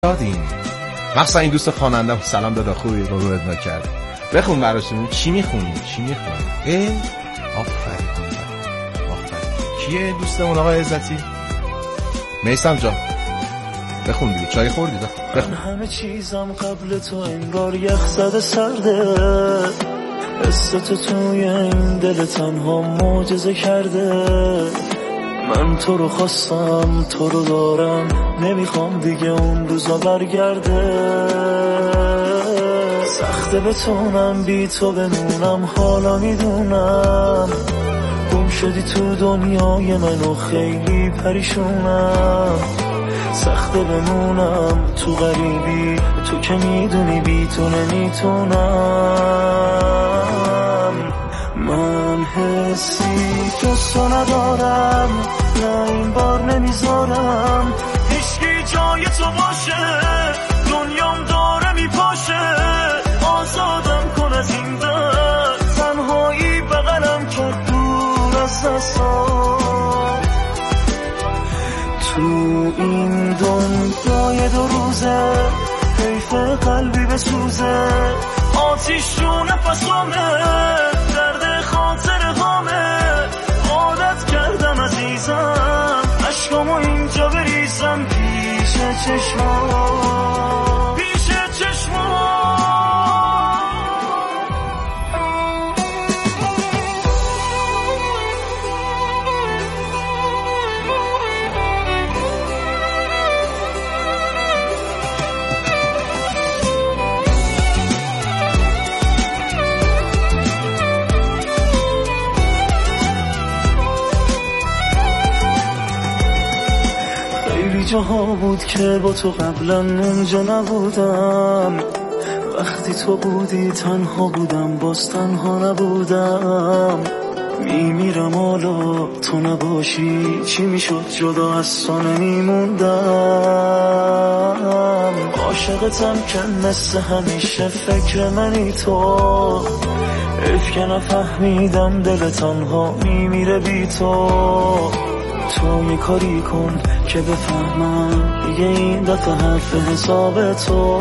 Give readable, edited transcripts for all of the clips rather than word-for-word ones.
دادیم. مخصوصا این دوست خواننده سلام دادا خوبی قربونت نکرد. بخون براشون. چی میخونی؟ آفرین. کیه دوستمون آقای عزتی؟ میثم جان بخون دیگه. چای خوردی؟ بخون. همه چیزم قبل تو انگار یخ زده سرده، حس تو توی این دل تنها معجزه کرده. من تو رو خواستم، تو رو دارم، نمیخوام دیگه اون روزا برگرده. سخته بتونم بی تو بمونم، حالا میدونم گم شدی تو دنیای من و خیلی پریشونم. سخته بمونم تو غریبی، تو که میدونی بی تو نمیتونم. من حسی جز تو ندارم، نه این بار نمیذارم هیچکی جای تو باشه. دنیام داره میپاشه، آزادم کن از این در. تنهایی بغلم کرد دور از دستام. تو این دنیای دو روزه حیف قلبی بسوزه. آتیش رو نفسامه، درد خاطر هامه. عادت کردم عزیزم عشقامو اینجا بریزم پیش چشمام. جاها بود که با تو قبلا اونجا نبودم. وقتی تو بودی تنها بودم، باز تنها نبودم. میمیرم حالا تو نباشی، چی میشد جدا از تو نمیموندم. عاشقتم که مثل همیشه فکر منی تو. حیف که نفهمیدم دل تنها میمیره بی تو. تو یه کاری کن که بفهمم دیگه این دفعه حرف حساب تو.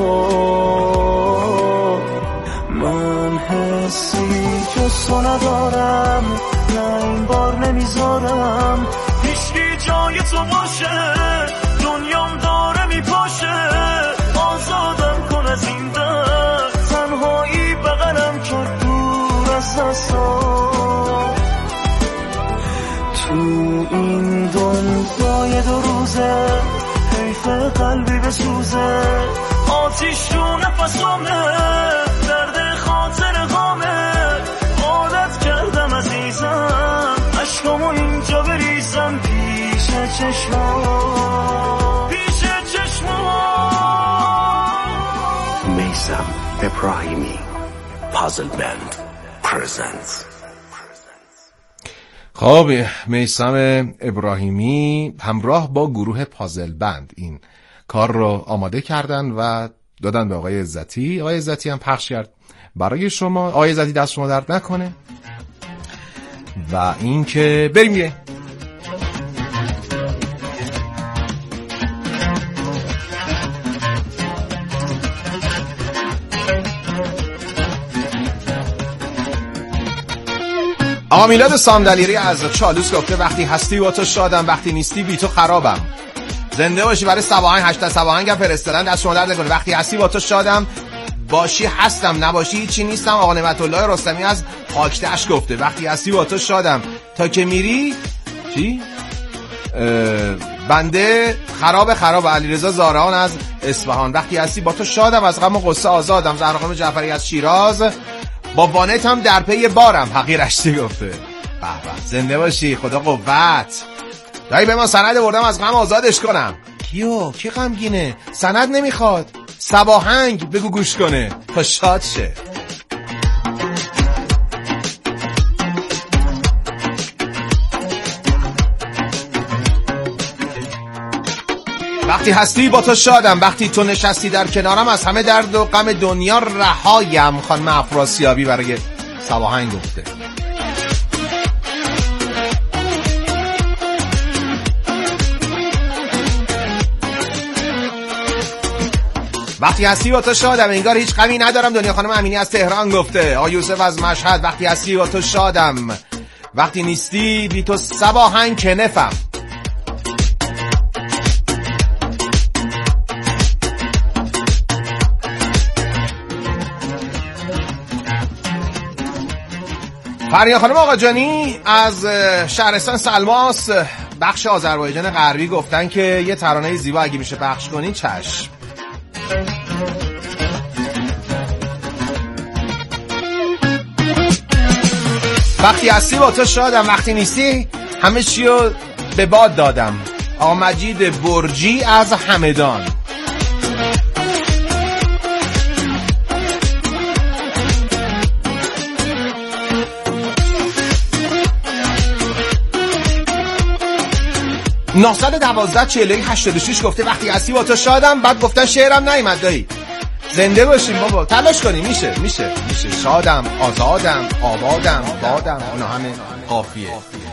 من حسی جز تو ندارم، نه این بار نمیذارم هیچکی جای تو باشه. دنیام داره میپاشه، آزادم کن از این در. تنهایی بغلم کرد دور از دستام. تو این دنیای دو روزه حیف قلبی بسوزه. آتیش رو نفسامه، درد خاطر هامه. عادت کردم عزیزم عشقامو اینجا بریزم پیش چشمام. میثم ابراهیمی پازل بند پرزنتس. خب میثم ابراهیمی همراه با گروه پازل بند این کار رو آماده کردن و دادن به آقای عزتی. آقای عزتی هم پخش کرد برای شما. آقای عزتی دست شما درد نکنه. و این که بریم یه آقا میلاد صندلیری از چالوس گفته وقتی هستی با تو شادم، وقتی نیستی بی تو خرابم. زنده باشی. برای سواهنگ هشت سواهنگم فرستادن، دست شما درد نکنه. وقتی هستی با تو شادم، باشی هستم، نباشی هیچی نیستم. آقا نعمت الله رستمی از خاکتش گفته وقتی هستی با تو شادم، تا که میری چی؟ بنده خراب. علیرضا زارعان از اصفهان وقتی هستی با تو شادم، از غم و غصه آزادم. زهرا خانم جعفری از شیراز با وانت هم در پی بارم. حقیر رشتی گفته به زنده باشی، خدا قوت. دایی به ما سند بردم از غم آزادش کنم. کیو؟ کی غمگینه؟ سند نمیخواد، سواهنگ بگو گوش کنه تا شاد شه. وقتی هستی با تو شادم، وقتی تو نشستی در کنارم، از همه درد و غم دنیا رهایم. خانم افراسیابی برای سواهنگ گفته. وقتی هستی با تو شادم انگار هیچ غمی ندارم. دنیا خانم امینی از تهران گفته. آقا یوسف از مشهد وقتی هستی با تو شادم، وقتی نیستی بی تو صباحن کنفم. فریا خانم آقاجانی از شهرستان سلماس بخش آذربایجان غربی گفتن که یه ترانه زیبا اگه میشه پخش کنی چشم. وقتی هستی با تو شادم، وقتی نیستی همه چیو به باد دادم. آقا مجید برجی از همدان. نهصد 12 گفته وقتی هستی با تو شادم. بعد گفتن شعرم نیومد دایی. زنده باشیم بابا، تلاش کنیم. میشه شادم، آزادم، آبادم، بادم، اونا همه قافیه.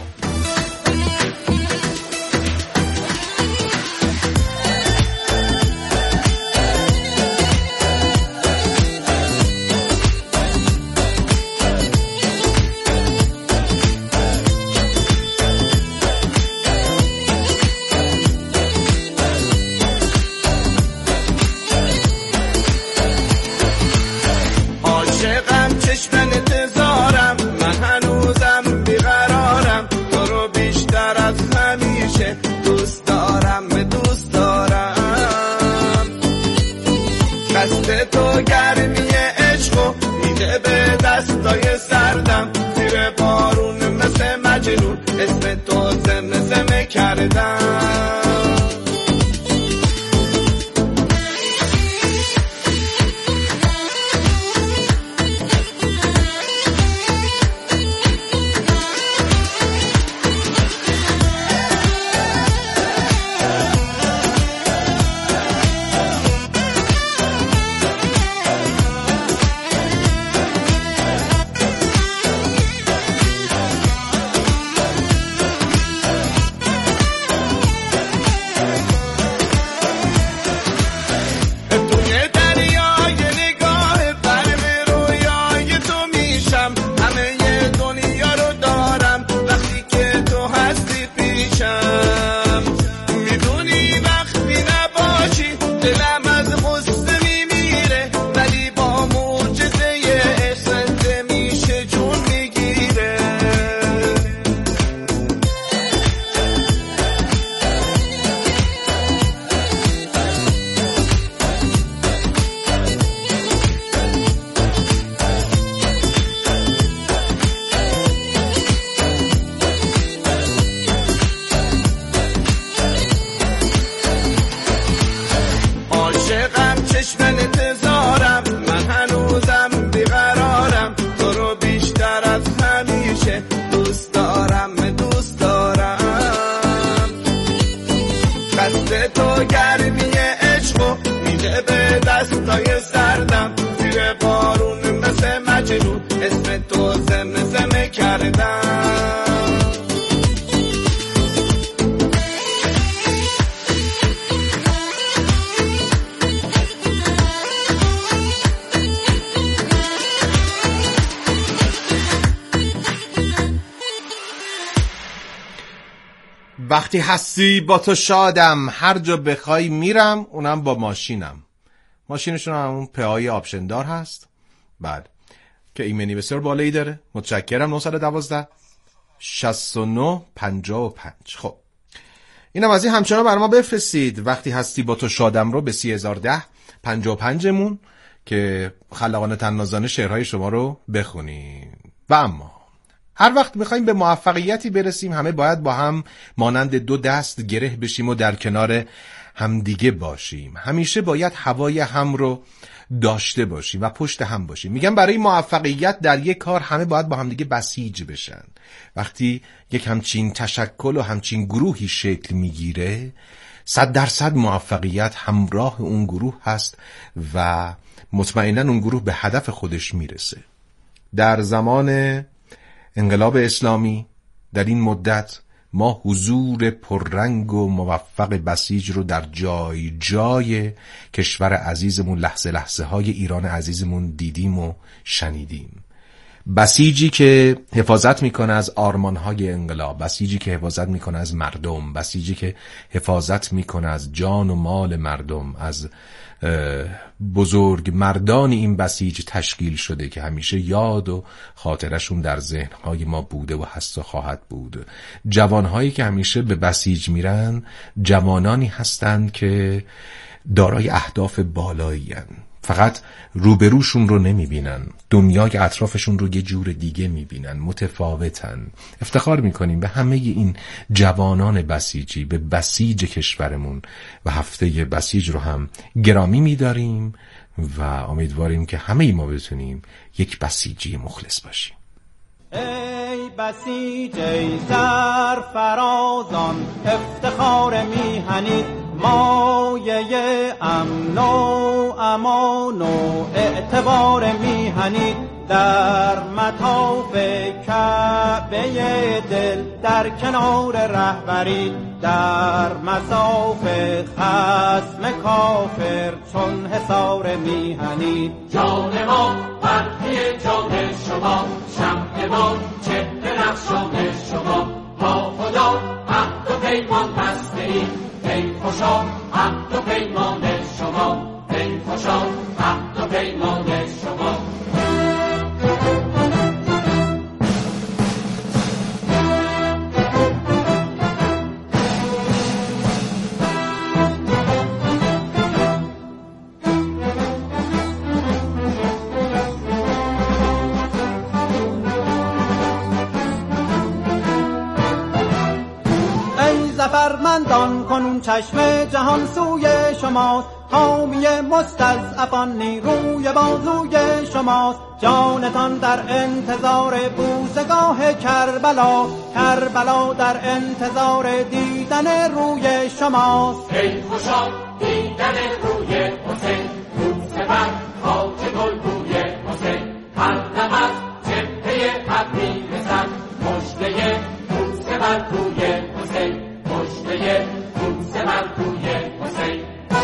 وقتی هستی با تو شادم، هر جا بخوای میرم، اونم با ماشینم. ماشینشون همون پهای آپشندار هست. بعد که ایمنی بسیار بالایی داره. متشکرم. 912 69 55. خب اینم از این. همچنان برای ما بفرستید وقتی هستی با تو شادم رو به 3010 55مون که خلاقانه طنازانه شعرهای شما رو بخونیم. و اما هر وقت میخوایم به موفقیتی برسیم همه باید با هم مانند دو دست گره بشیم و در کنار همدیگه باشیم. همیشه باید هوای هم رو داشته باشیم و پشت هم باشیم. میگم برای موفقیت در یک کار همه باید با همدیگه بسیج بشن. وقتی یک همچین تشکل و همچین گروهی شکل میگیره 100% موفقیت همراه اون گروه هست و مطمئناً اون گروه به هدف خودش میرسه. در زمان انقلاب اسلامی در این مدت ما حضور پررنگ و موفق بسیج رو در جای جای کشور عزیزمون، لحظه لحظه های ایران عزیزمون دیدیم و شنیدیم. بسیجی که حفاظت میکنه از آرمانهای انقلاب، بسیجی که حفاظت میکنه از مردم، بسیجی که حفاظت میکنه از جان و مال مردم، از بزرگ مردان این بسیج تشکیل شده که همیشه یاد و خاطرشون در ذهنهای ما بوده و هست و خواهد بود. جوانهایی که همیشه به بسیج میرن جوانانی هستند که دارای اهداف بالایی هستند، فقط روبروشون رو نمیبینن، دنیای اطرافشون رو یه جور دیگه میبینن، متفاوتن. افتخار میکنیم به همه این جوانان بسیجی، به بسیج کشورمون و هفته بسیج رو هم گرامی میداریم و امیدواریم که همه ما بتونیم یک بسیجی مخلص باشیم. ای بسیج ای سرفرازان، افتخار میهنید، مایه امن و امان و اعتبار میهنید، در مطاف کعبه دل در کنار رهبری، در مصاف خصم کافر چون حصار میهنید. جان ما برخی جان شما، شمع ما چهره رخشان شما، با خدا عهد و پیمان بسته ایم، ای خوشا عهد و پیمان شما، ای خوشا عهد و پیمان شما. فرماندان کنون چشم جهان سوی شماست، حامی مستضعفان نیروی بازوی شماست، جانتان در انتظار بوسگاه کربلا، کربلا در انتظار دیدن روی شماست. ای خوشا دیدن روی حسین، بوسه بر خاک گلبوی حسین، هر دم از جبهه حق میرسد مژده بوسه بر روی حسین، مژده بوسه بر روی حسین.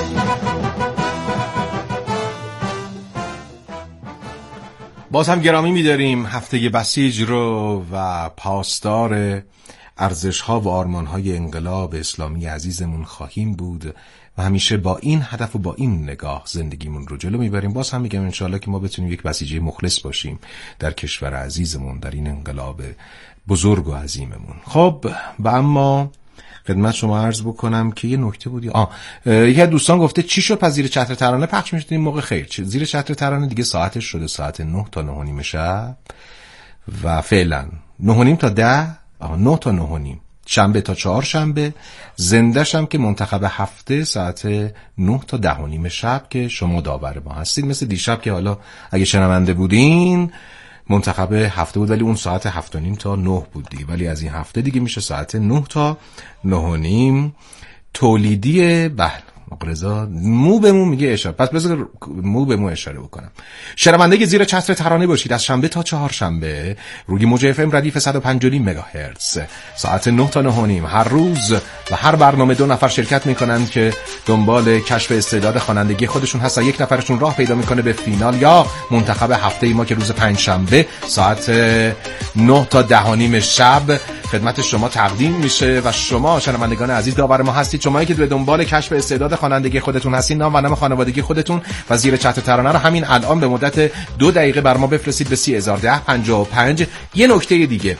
باز هم گرامی می‌داریم هفته بسیج رو و پاسدار ارزش‌ها و آرمان‌های انقلاب اسلامی عزیزمون خواهیم بود و همیشه با این هدف و با این نگاه زندگیمون رو جلو میبریم. باز هم میگم انشالله که ما بتونیم یک بسیجی مخلص باشیم در کشور عزیزمون، در این انقلاب بزرگ و عظیممون. خب و اما خدمت شما عرض بکنم که یه نکته بود. یکی از دوستان گفته چی شد پس زیر چتر ترانه پخش میشد این موقع؟ خیر، زیر چتر ترانه دیگه ساعتش شده ساعت 9 تا 9 و نیم شب و فعلا 9 و نیم تا 10 9 تا 9 و نیم شنبه تا 4 شنبه، زنده‌ش هم که منتخب هفته ساعت 9 تا 10 و نیم شب که شما داور ما هستید. مثل دیشب که حالا اگه شنونده بودین منتخب هفته بود ولی اون ساعت 7 و نیم تا 9 بود دیگه، ولی از این هفته دیگه میشه ساعت 9 تا 9 و نیم تولیدی. بله رضا مو به مو میگه اشاره، پس بذار مو به مو اشاره بکنم. شنونده زیر چتر ترانه باشید از شنبه تا 4 شنبه روی موج اف ام ردیف 105 مگاهرتز ساعت 9 تا 9 و نیم هر روز و هر برنامه 2 نفر شرکت میکنن که دنبال کشف استعداد خوانندگی خودشون هست. یک نفرشون راه پیدا میکنه به فینال یا منتخب هفته ما که روز 5 شنبه ساعت 9 تا 10 و نیم شب خدمت شما تقدیم میشه و شما شنوندگان عزیز داور ما هستید. شمایی که به دنبال کشف استعداد خوانندگی خودتون هستید نام و نام خانوادگی خودتون و زیر چتر ترانه رو همین الان به مدت 2 دقیقه بر ما بفرستید به 301055. یه نکته دیگه،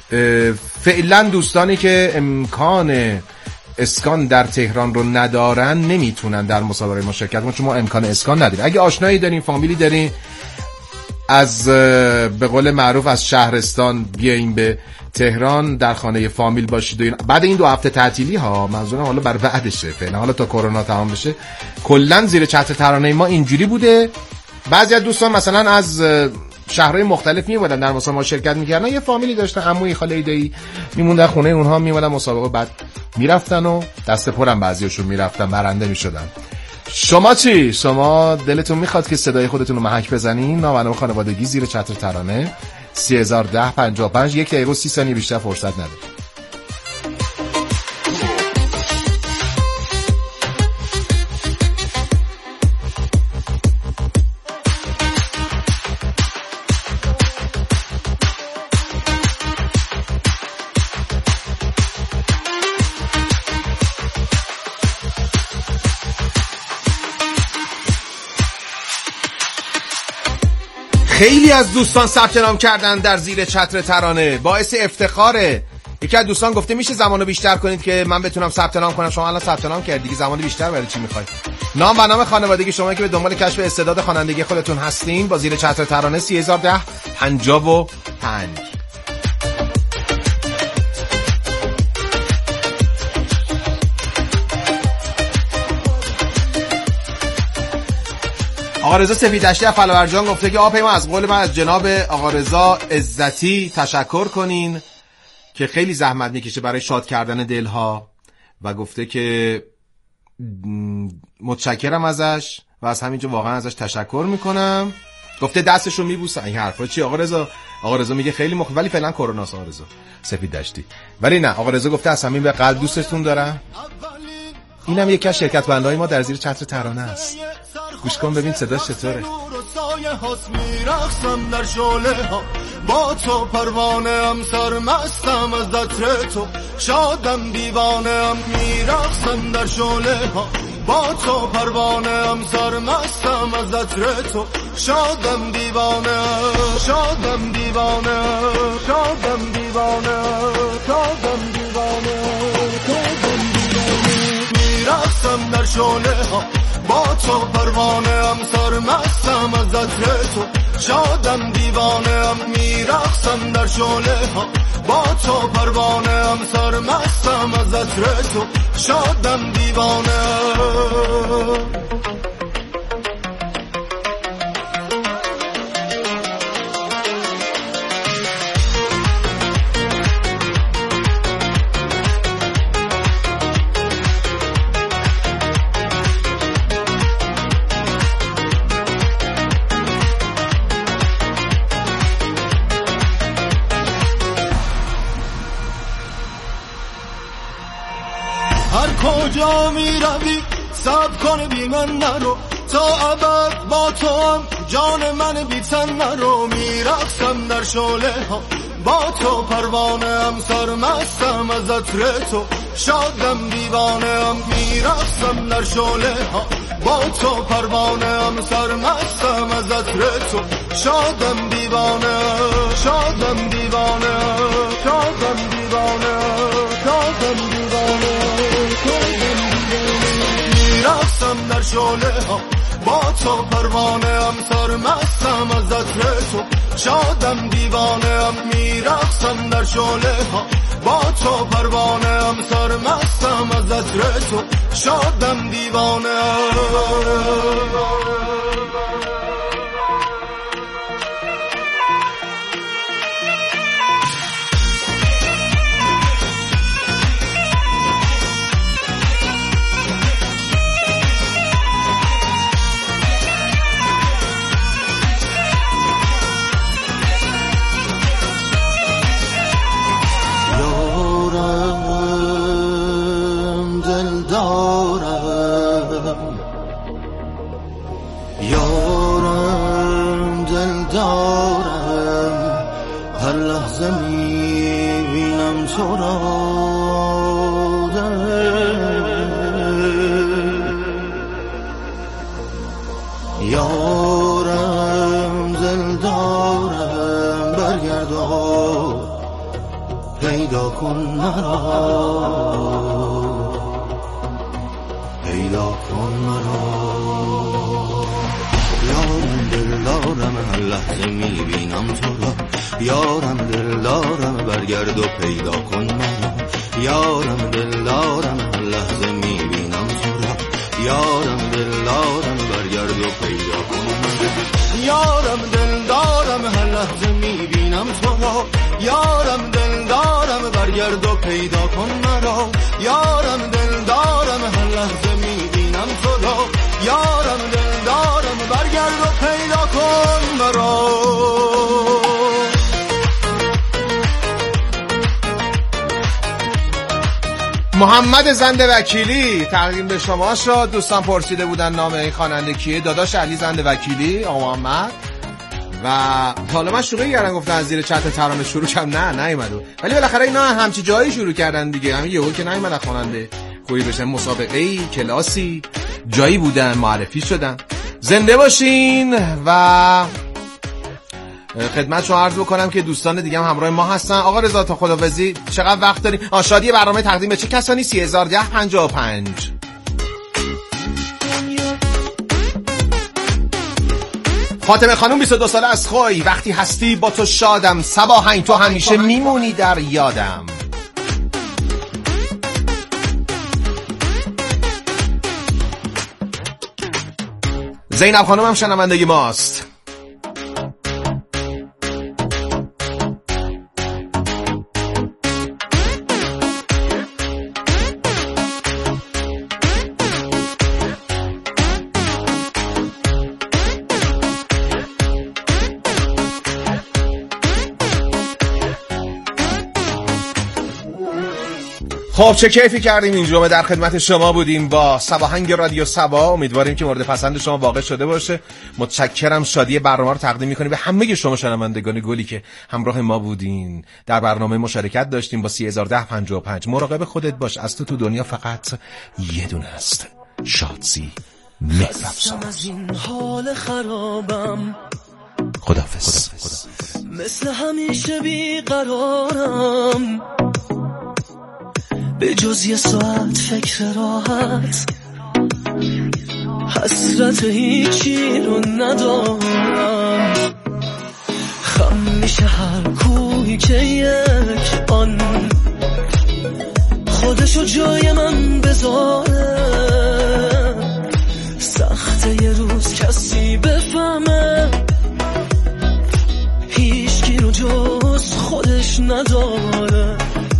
فعلا دوستانی که امکان اسکان در تهران رو ندارن نمیتونن در مسابقه ما شرکت کنن چون ما امکان اسکان نداریم. اگه آشنایی دارین، فامیلی دارین، از به قول معروف از شهرستان بیاین به تهران در خانه فامیل باشید و بعد این 2 هفته تعطیلی ها، منظورم حالا بر بعدشه، فعلا حالا تا کرونا تمام بشه کلا زیر چتر ترانه ما اینجوری بوده. بعضی از دوستان مثلا از شهرهای مختلف میومدن در مسابقه ما شرکت میکردن، یه فامیلی داشتن، عموی خاله دایی میموندن خونه اونها، میومدن مسابقه بعد میرفتن و دست پرم بعضیاشون میرفتن برنده میشدن. شما چی؟ شما دلتون میخواد که صدای خودتون رو محک بزنین؟ نام و نام خانوادگی زیر چتر ترانه 301055. 1 دقیقه و 30 ثانیه بیشتر فرصت نداره. خیلی از دوستان ثبت نام کردن در زیر چتر ترانه، باعث افتخاره. یکی از دوستان گفته میشه زمانو بیشتر کنید که من بتونم ثبت نام کنم. شما الان ثبت نام کردید دیگه، زمان بیشتر برای چی میخواید؟ نام و نام خانوادگی شما که به دنبال کشف استعداد خوانندگی خودتون هستین با زیر چتر ترانه 3010 55. آقا رضا سفیدشتی از فلاورجان گفته که آقا پیما از قول من از جناب آقا رضا عزتی تشکر کنین که خیلی زحمت میکشه برای شاد کردن دلها و گفته که متشکرم ازش و از همینجا واقعا ازش تشکر میکنم. گفته دستشو میبوسن. این حرفا چی آقا رضا؟ آقا رضا میگه خیلی ولی فعلا کرونا است آقا رضا سفیدشتی. ولی نه، آقا رضا گفته از صمیم به قلب دوستتون دارم. اینم یکی از شرکت بندهای ما در زیر چتر ترانه است. گوش کن ببین صداش چطوره. میرقصم در شعله ها با تو، پروانه ام سرمستم از عطر تو، شادم دیوانه ام. میرقصم در شعله ها با تو، پروانه ام سرمستم از عطر تو، شادم دیوانه، شادم دیوانه، شادم دیوانه، شادم دیوانه، شادم دیوانه. میرقصم در شعله ها با تو، پروانه ام سرمستم از عطر تو، شادم دیوانه ام. میرقصم در شعله ها با تو، پروانه ام سرمستم از عطر تو، شادم دیوانه. کجا می روی صبر کن بی من نرو، تا ابد با تو هم جان من بی تن نرو. میرقصم در شعله ها با تو، پروانه ام سرمستم از عطر تو، شادم دیوانه ام. میرقصم در شعله ها با تو، پروانه ام سرمستم از عطر تو، شادم دیوانه، شادم دیوانه، شادم دیوانه، شادم دیوانه. میرقصم در شعله ها با تو، پروانه ام سرمستم از عطر تو، شادم دیوانه ام. میرقصم در شعله ها با تو، پروانه ام سرمستم از عطر تو، شادم دیوانه. یارم دل دارم، هر لحظه میبینم تو را. یارم دل دارم، برگرد و پیدا کن مرا، پیدا کن مرا. یارم دل دارم، هر لحظه میبینم تو را. یارم دل دارم، برگرد و پیدا کن مرا. یارم دل دارم، هر لحظه میبینم تو را. یارم دل دارم، برگرد و پیدا کن مرا. یارم دل دارم، هر لحظه میبینم تو را. یارم دل دارم، برگرد و پیدا کن مرا. یارم دل دارم، هر لحظه میبینم تو را. یارم دل دارم، برگرد و پیدا کن مرا. محمد زنده وکیلی تقدیم به شما شد. دوستان پرسیده بودن نام این خواننده کیه. داداش علی زنده وکیلی، آقا محمد. و حالا من شروع کردم گفتن از زیر چتر ترانه شروع کردم، نه نیومد، ولی بالاخره اینا همچی جایی شروع کردن دیگه. همین یهو که نیومد خواننده خوبی بشن، مسابقه‌ای کلاسی جایی بودن، معرفی شدن. زنده باشین و خدمت شما عرض بکنم که دوستان دیگه هم همراه ما هستن. آقا رضا تا خداحافظی چقدر وقت داریم؟ شادی برنامه تقدیم به چه کسانی؟ 301055. فاطمه خانوم 22 ساله از خوی، وقتی هستی با تو شادم، صباحنگ تو همیشه میمونی در یادم. زینب خانوم هم شنونده ماست. خب چه کیفی کردیم این جمعه، در خدمت شما بودیم با صباحنگ رادیو صبا. امیدواریم که مورد پسند شما واقع شده باشه. متشکرم. شادی برنامه رو تقدیم می‌کنیم به همه شما شنوندگان گلی که همراه ما بودین، در برنامه مشارکت داشتیم با 301055. مراقب خودت باش، از تو دنیا فقط یه دونه است، شادسی مهربان. از این حال خرابم، خداحافظ. مثل همیشه بیقرارم، به جز یه ساعت فکر راحت، حسرت هیچی رو ندارم. خم میشه هر کوهی که یک آن خودشو جای من بذاره. سخته یه روز کسی بفهمه هیچکی رو جز خودش نداره،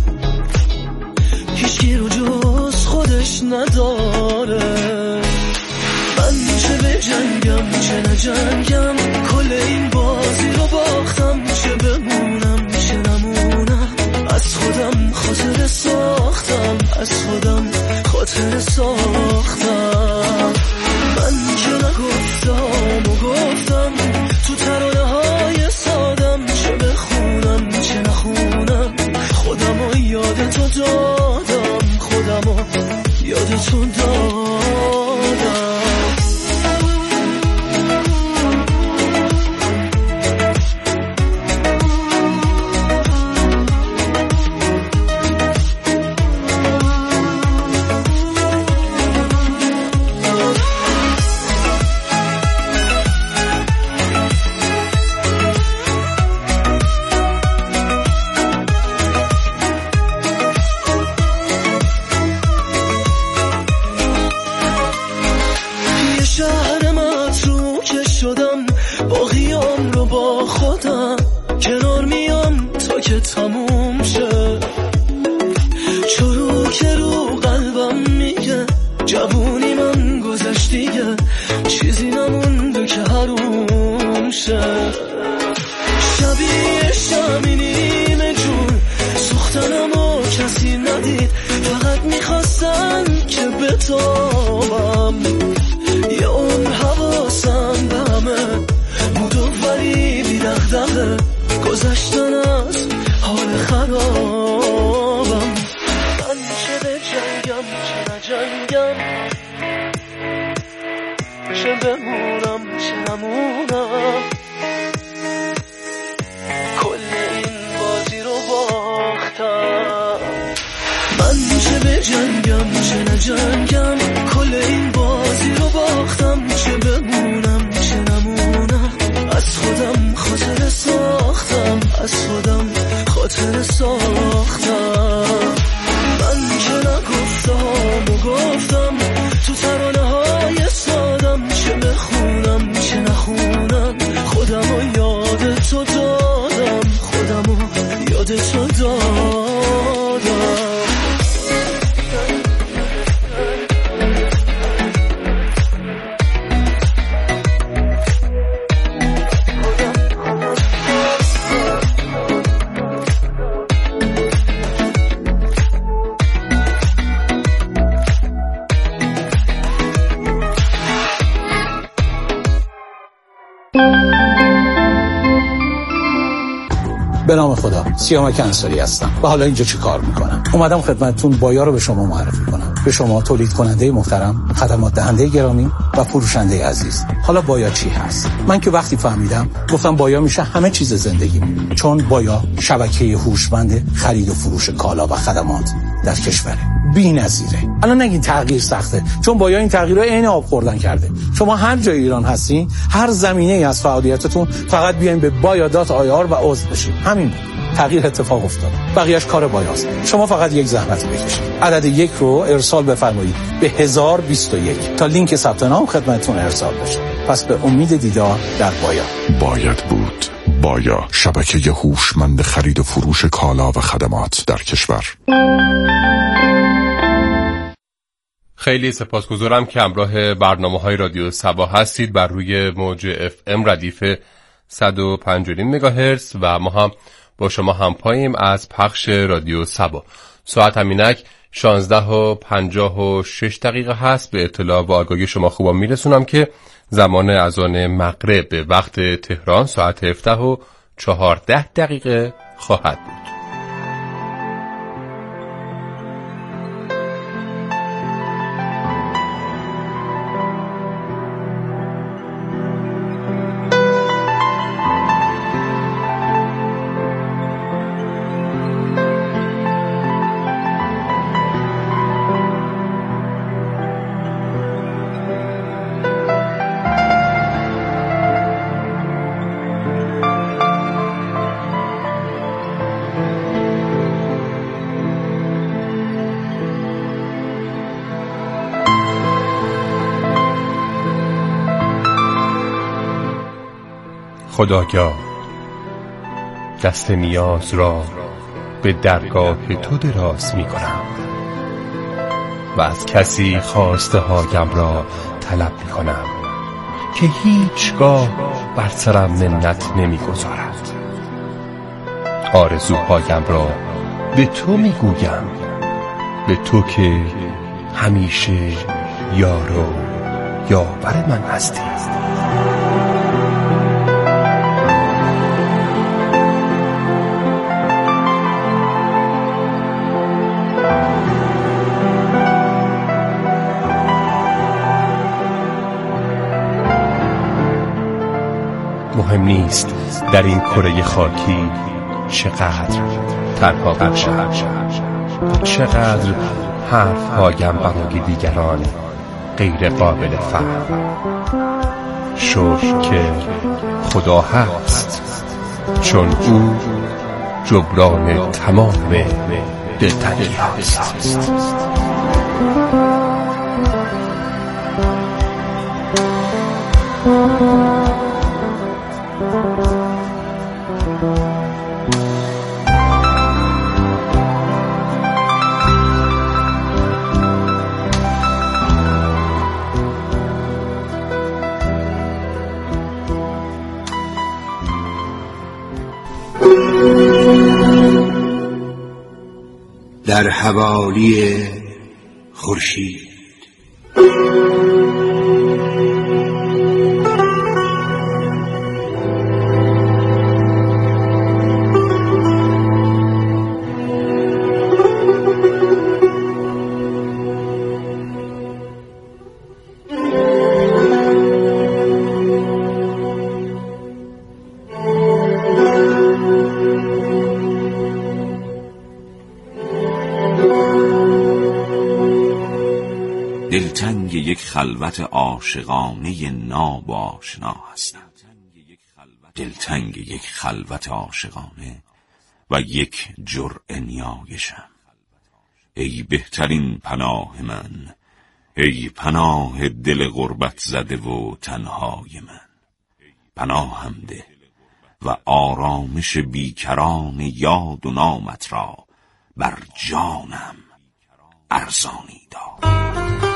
هیچکی رو جز خودش نداره. من چه به جنگم چه نجنگم، کل این بازی رو باختم. چه بمونم چه نمونم، از خودم خاطر ساختم، از خودم خاطر ساختم. من که نگفتم و گفتم تو ترانه های سادم، چه بخونم چه نخونم، خودم رو یاد تو دادم، خودم رو یاد تو دادم. تموم شه چرو که رو قلبم میگه جوونی من گذشت دیگه، چیزی نمونده که حروم شه. شبیه شمی نیمه جون سوختنمو کسی ندید، فقط میخواستن که بتابم. یه اون حواسم به همه بودو ولی بی دغدغه، گذشتن از حال خرابم. من چه به جنگم چه نجنگم، چه بمونم چه نمونم، کل این بازی رو باختم. من چه به جنگم چه نجنگم، کل این بازی رو باختم. چه بمونم چه نمونم، از خودم خاطر ساختم، از خودم خاطر ساختم. من که نگفتم و گفتم تو ترانه های سادم، چه بخونم چه نخونم، خودم رو یاد تو دادم، خودم رو یاد تو دادم. به نام خدا، سیامک انصاری هستم و حالا اینجا چی کار میکنم؟ اومدم خدمتتون بایا رو به شما معرفی کنم، به شما تولید کننده محترم، خدمات دهنده گرامی و فروشنده عزیز. حالا بایا چی هست؟ من که وقتی فهمیدم گفتم بایا میشه همه چیز زندگی، چون بایا شبکه هوشمند خرید و فروش کالا و خدمات در کشوره، بی‌نظیره. الان نگین تغییر سخته، چون بایا این تغییرها عین آب خوردن کرده. شما هر جای ایران هستین، هر زمینه‌ای از فعالیتتون، فقط بیاین به baya.ir و عضو بشین. همین تغییر اتفاق افتاده. بقیه‌اش کار بایاست. شما فقط یک زحمت بکشید. عدد 1 رو ارسال بفرمایید به 1021 تا لینک ثبت نام خدمتتون ارسال بشه. پس به امید دیدار در بایا. باید بود. بایا، شبکه هوشمند خرید و فروش کالا و خدمات در کشور. خیلی سپاسگزارم که همراه برنامه‌های رادیو صبا هستید بر روی موج FM ردیف 105.9 مگاهرتز و ما هم با شما همپاییم از پخش رادیو صبا. ساعت همینک 16:56 هست. به اطلاع و آگاهی شما خوبا میرسونم که زمان اذان مغرب به وقت تهران ساعت 17:14 خواهد بود. خدایا، دست نیاز را به درگاه تو دراز می کنم و از کسی خواسته هایم را طلب می کنم که هیچگاه بر سرم منت نمی گذارد. آرزوهایم را به تو می گویم، به تو که همیشه یار و یاور من هستی. مهم نیست در این کره خاکی چقدر تنها باشم، چقدر حرفهایم برای دیگران غیر قابل فهم. شکر که خدا هست، چون او جبران تمام دلتنگی هست. در حوالی خورشید دلتنگ یک خلوت عاشقانه ناب و آشنا هستم. دلتنگ یک خلوت عاشقانه و یک جرعه نیایشم. ای بهترین پناه من، ای پناه دل غربت زده و تنهای من. پناهم ده و آرامش بیکران یاد و نامت را بر جانم ارزانی دار.